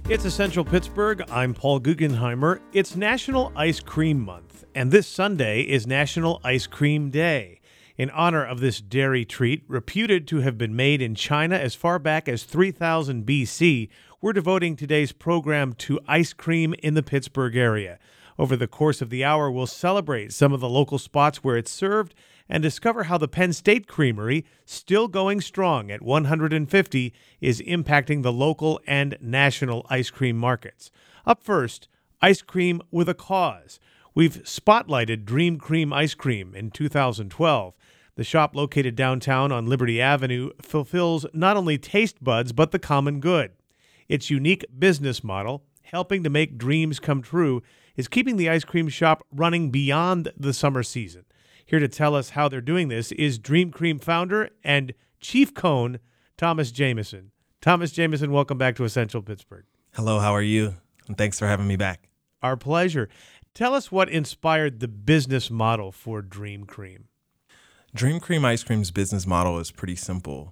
It's Essential Pittsburgh. I'm Paul Guggenheimer. It's National Ice Cream Month, and this Sunday is National Ice Cream Day. In honor of this dairy treat, reputed to have been made in China as far back as 3000 BC, we're devoting today's program to ice cream in the Pittsburgh area. Over the course of the hour, we'll celebrate some of the local spots where it's served and discover how the Penn State Creamery, still going strong at 150, is impacting the local and national ice cream markets. Up first, ice cream with a cause. We've spotlighted Dream Cream Ice Cream in 2012. The shop located downtown on Liberty Avenue fulfills not only taste buds, but the common good. Its unique business model, helping to make dreams come true, is keeping the ice cream shop running beyond the summer season. Here to tell us how they're doing this is Dream Cream founder and chief cone, Thomas Jameson. Thomas Jameson, welcome back to Essential Pittsburgh. Hello, how are you? And thanks for having me back. Our pleasure. Tell us what inspired the business model for Dream Cream. Dream Cream Ice Cream's business model is pretty simple.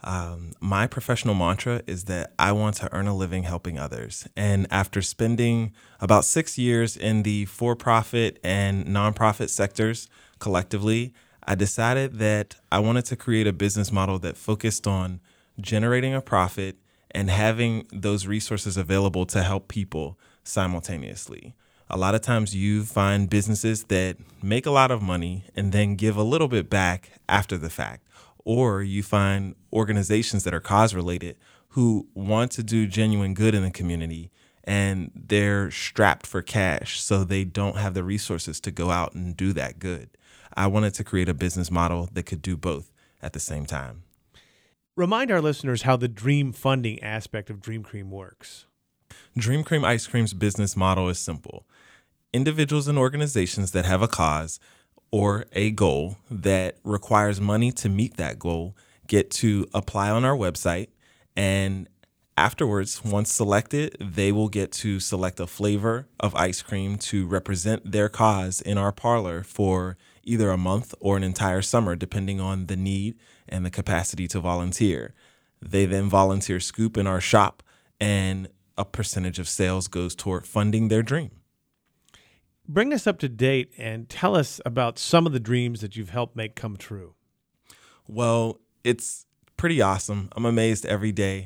My professional mantra is that I want to earn a living helping others. And after spending about 6 years in the for-profit and nonprofit sectors collectively, I decided that I wanted to create a business model that focused on generating a profit and having those resources available to help people simultaneously. A lot of times you find businesses that make a lot of money and then give a little bit back after the fact. Or you find organizations that are cause-related who want to do genuine good in the community and they're strapped for cash, so they don't have the resources to go out and do that good. I wanted to create a business model that could do both at the same time. Remind our listeners how the dream funding aspect of Dream Cream works. Dream Cream Ice Cream's business model is simple. Individuals and organizations that have a cause or a goal that requires money to meet that goal get to apply on our website, and afterwards, once selected, they will get to select a flavor of ice cream to represent their cause in our parlor for either a month or an entire summer, depending on the need and the capacity to volunteer. They then volunteer scoop in our shop, and a percentage of sales goes toward funding their dream. Bring us up to date and tell us about some of the dreams that you've helped make come true. Well, it's pretty awesome. I'm amazed every day.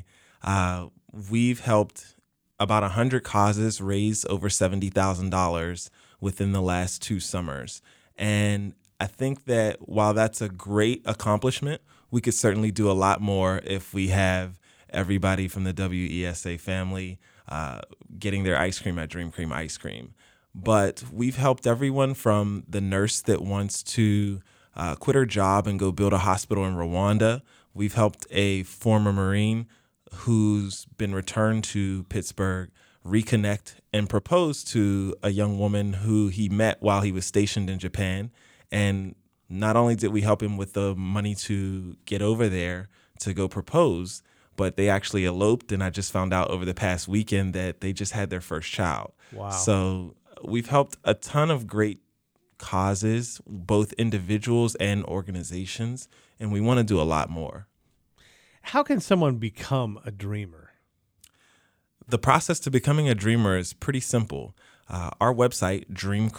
We've helped about 100 causes raise over $70,000 within the last 2 summers. And I think that while that's a great accomplishment, we could certainly do a lot more if we have everybody from the WESA family getting their ice cream at Dream Cream Ice Cream. But we've helped everyone from the nurse that wants to quit her job and go build a hospital in Rwanda. We've helped a former Marine who's been returned to Pittsburgh reconnect and propose to a young woman who he met while he was stationed in Japan. And not only did we help him with the money to get over there to go propose, but they actually eloped. And I just found out over the past weekend that they just had their first child. Wow. So we've helped a ton of great causes, both individuals and organizations, and we want to do a lot more. How can someone become a dreamer? The process to becoming a dreamer is pretty simple. Our website,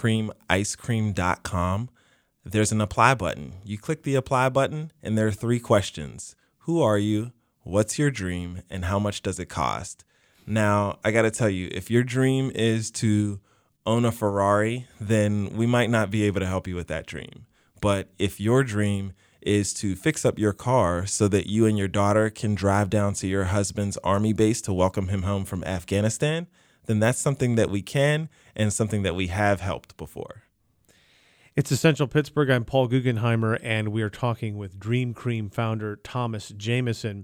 dreamcreamicecream.com, there's an apply button. You click the apply button, and there are 3 questions. Who are you? What's your dream? And how much does it cost? Now, I got to tell you, if your dream is to own a Ferrari, then we might not be able to help you with that dream. But if your dream is to fix up your car so that you and your daughter can drive down to your husband's army base to welcome him home from Afghanistan, then that's something that we can and something that we have helped before. It's Essential Pittsburgh. I'm Paul Guggenheimer, and we are talking with Dream Cream founder Thomas Jameson.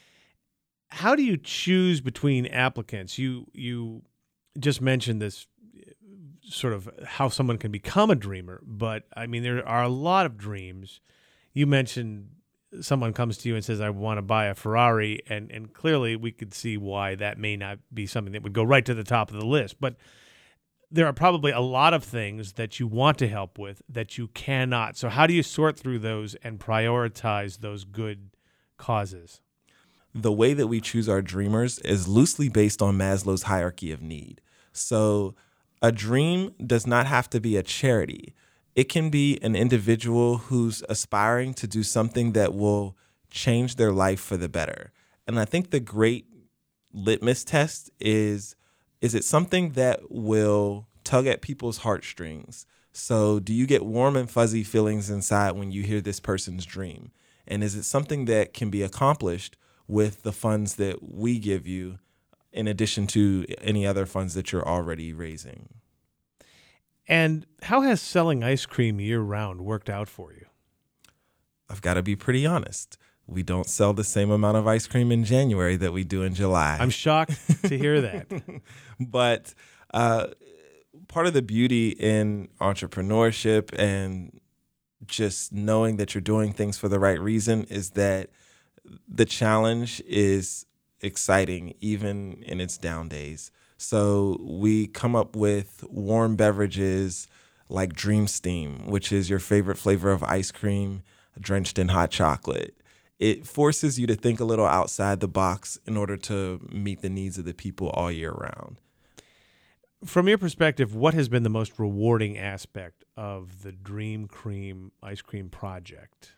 How do you choose between applicants? You just mentioned this sort of how someone can become a dreamer, but I mean, there are a lot of dreams. You mentioned someone comes to you and says, I want to buy a Ferrari, and clearly we could see why that may not be something that would go right to the top of the list. But there are probably a lot of things that you want to help with that you cannot. So how do you sort through those and prioritize those good causes? the way that we choose our dreamers is loosely based on Maslow's hierarchy of need. So a dream does not have to be a charity. It can be an individual who's aspiring to do something that will change their life for the better. And I think the great litmus test is it something that will tug at people's heartstrings? So do you get warm and fuzzy feelings inside when you hear this person's dream? And is it something that can be accomplished with the funds that we give you in addition to any other funds that you're already raising? And how has selling ice cream year-round worked out for you? I've got to be pretty honest. We don't sell the same amount of ice cream in January that we do in July. I'm shocked to hear that. But part of the beauty in entrepreneurship and just knowing that you're doing things for the right reason is that the challenge is exciting, even in its down days. So we come up with warm beverages like Dream Steam, which is your favorite flavor of ice cream drenched in hot chocolate. It forces you to think a little outside the box in order to meet the needs of the people all year round. From your perspective, what has been the most rewarding aspect of the Dream Cream ice cream project?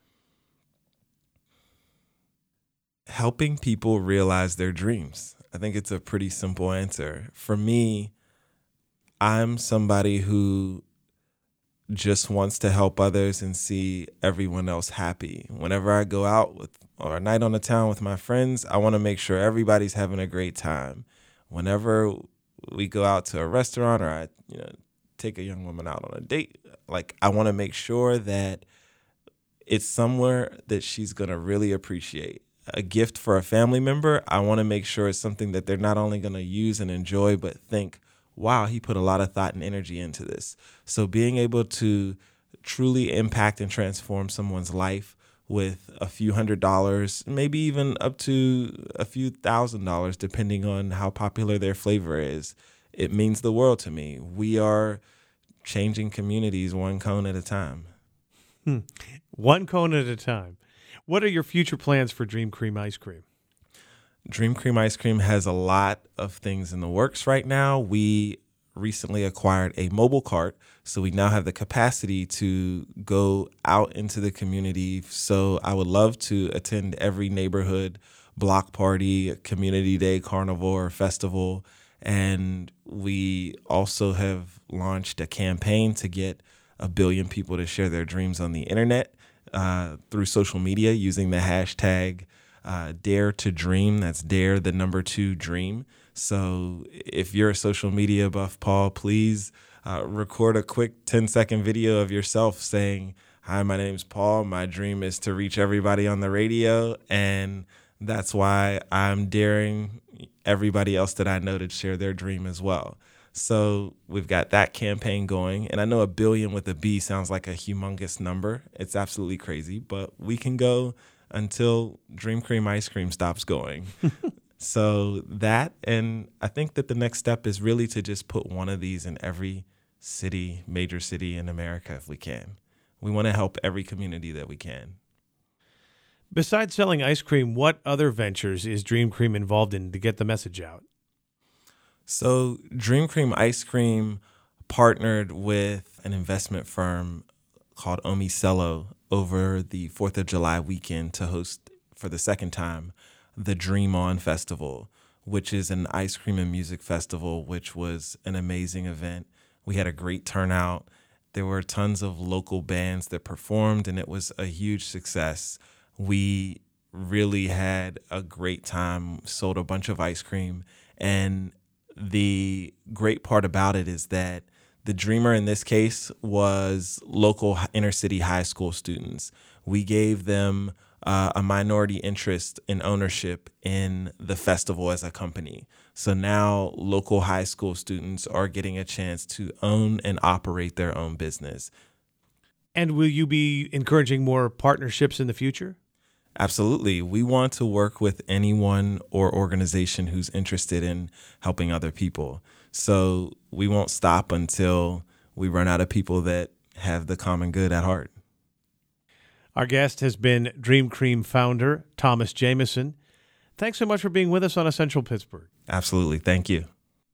Helping people realize their dreams. I think it's a pretty simple answer. For me, I'm somebody who just wants to help others and see everyone else happy. Whenever I go out or a night on the town with my friends, I want to make sure everybody's having a great time. Whenever we go out to a restaurant or I take a young woman out on a date, I want to make sure that it's somewhere that she's going to really appreciate. A gift for a family member, I want to make sure it's something that they're not only going to use and enjoy, but think, wow, he put a lot of thought and energy into this. So being able to truly impact and transform someone's life with a few $100s, maybe even up to a few $1,000s, depending on how popular their flavor is, it means the world to me. We are changing communities one cone at a time. One cone at a time. What are your future plans for Dream Cream ice cream? Dream Cream ice cream has a lot of things in the works right now. We recently acquired a mobile cart, so we now have the capacity to go out into the community. So I would love to attend every neighborhood block party, community day, carnival, or festival. And we also have launched a campaign to get 1 billion people to share their dreams on the internet through social media using the hashtag Dare to Dream. That's Dare, the number 2 Dream. So if you're a social media buff, Paul, please record a quick 10-second video of yourself saying, "Hi, my name's Paul. My dream is to reach everybody on the radio, and that's why I'm daring everybody else that I know to share their dream as well." So we've got that campaign going. And I know 1 billion with a B sounds like a humongous number. It's absolutely crazy, but we can go until Dream Cream ice cream stops going. So that, and I think that the next step is really to just put one of these in every city, major city in America if we can. We want to help every community that we can. Besides selling ice cream, what other ventures is Dream Cream involved in to get the message out? So Dream Cream Ice Cream partnered with an investment firm called Omicello over the 4th of July weekend to host for the second time the Dream On Festival, which is an ice cream and music festival, which was an amazing event. We had a great turnout. There were tons of local bands that performed, and it was a huge success. We really had a great time, sold a bunch of ice cream, and the great part about it is that the dreamer in this case was local inner city high school students. We gave them a minority interest in ownership in the festival as a company. So now local high school students are getting a chance to own and operate their own business. And will you be encouraging more partnerships in the future? Absolutely. We want to work with anyone or organization who's interested in helping other people. So we won't stop until we run out of people that have the common good at heart. Our guest has been Dream Cream founder Thomas Jameson. Thanks so much for being with us on Essential Pittsburgh. Absolutely. Thank you.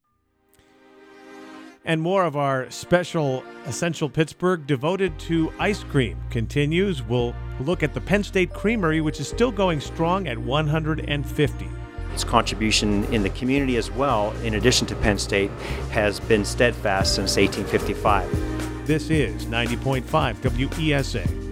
And more of our special Essential Pittsburgh devoted to ice cream continues. We'll look at the Penn State Creamery, which is still going strong at 150. Its contribution in the community as well, in addition to Penn State, has been steadfast since 1855. This is 90.5 WESA.